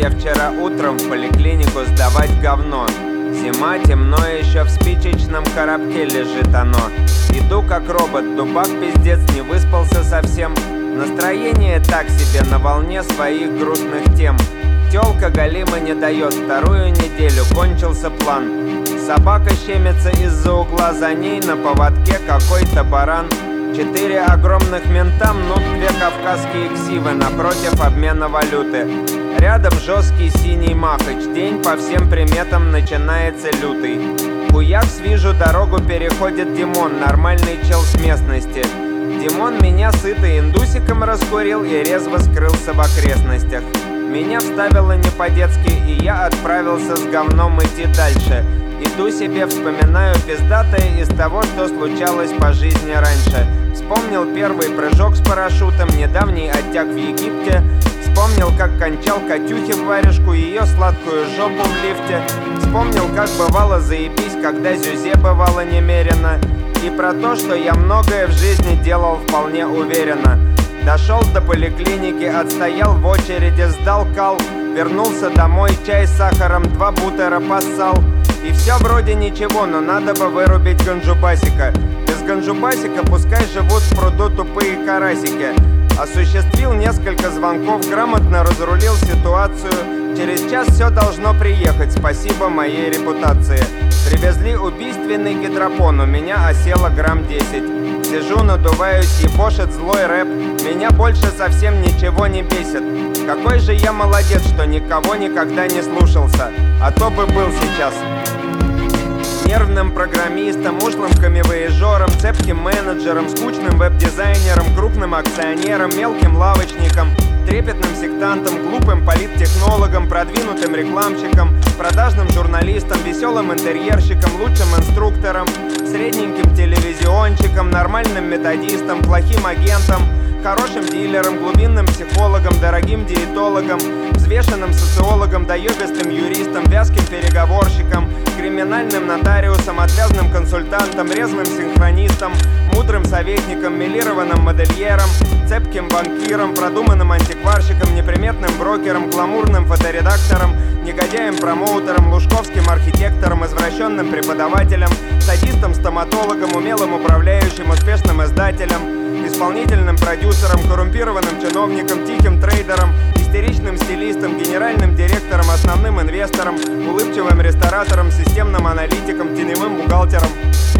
я вчера утром в поликлинику сдавать говно. Зима, темно, еще в спичечном коробке лежит оно. Иду как робот, дубак пиздец, не выспался совсем. Настроение так себе, на волне своих грустных тем. Тёлка галима не дает, вторую неделю кончился план. Собака щемится из-за угла, за ней на поводке какой-то баран. 4 огромных мента мнут 2 кавказские ксивы напротив обмена валюты. Рядом жесткий синий махач, день по всем приметам начинается лютый. Хуякс, вижу, дорогу переходит Димон, нормальный чел с местности. Димон меня сытый индусиком раскурил и резво скрылся в окрестностях. Меня вставило не по-детски, и я отправился с говном идти дальше. Иду себе, вспоминаю пиздатое из того, что случалось по жизни раньше. Вспомнил первый прыжок с парашютом, недавний оттяг в Египте. Вспомнил, как кончал Катюхе в варежку, ее сладкую жопу в лифте. Вспомнил, как бывало заебись, когда зюзе бывало немерено. И про то, что я многое в жизни делал вполне уверенно. Дошел до поликлиники, отстоял в очереди, сдал кал. Вернулся домой, чай с сахаром, 2 бутера поссал. И все вроде ничего, но надо бы вырубить ганджубасика. Без ганджубасика пускай живут в пруду тупые карасики. Осуществил несколько звонков, грамотно разрулил ситуацию. Через час все должно приехать, спасибо моей репутации. Привезли убийственный гидропон, у меня осело грамм 10. Сижу, надуваюсь, ебошит злой рэп. Меня больше совсем ничего не бесит. Какой же я молодец, что никого никогда не слушался. А то бы был сейчас нервным программистом, ушлым камевояжером, цепким менеджером, скучным веб-дизайнером, крупным акционером, мелким лавочником, трепетным сектантом, глупым политтехнологом, продвинутым рекламщиком, продажным журналистом, веселым интерьерщиком, лучшим инструктором, средненьким телевизионщиком, нормальным методистом, плохим агентом, хорошим дилером, глубинным психологом, дорогим диетологом, взвешенным социологом, доебистым юристом, вязким переговорщиком, криминальным нотариусом, отвязным консультантом, резвым синхронистом, мудрым советником, милированным модельером, цепким банкиром, продуманным антикварщиком, неприметным брокером, гламурным фоторедактором, негодяем-промоутером, лужковским архитектором, извращенным преподавателем, садистом-стоматологом, умелым управляющим, успешным издателем, исполнительным продюсером, коррумпированным чиновником, тихим трейдером, истеричным стилистом, генеральным директором, основным инвестором, улыбчивым ресторатором, системным аналитиком, теневым бухгалтером.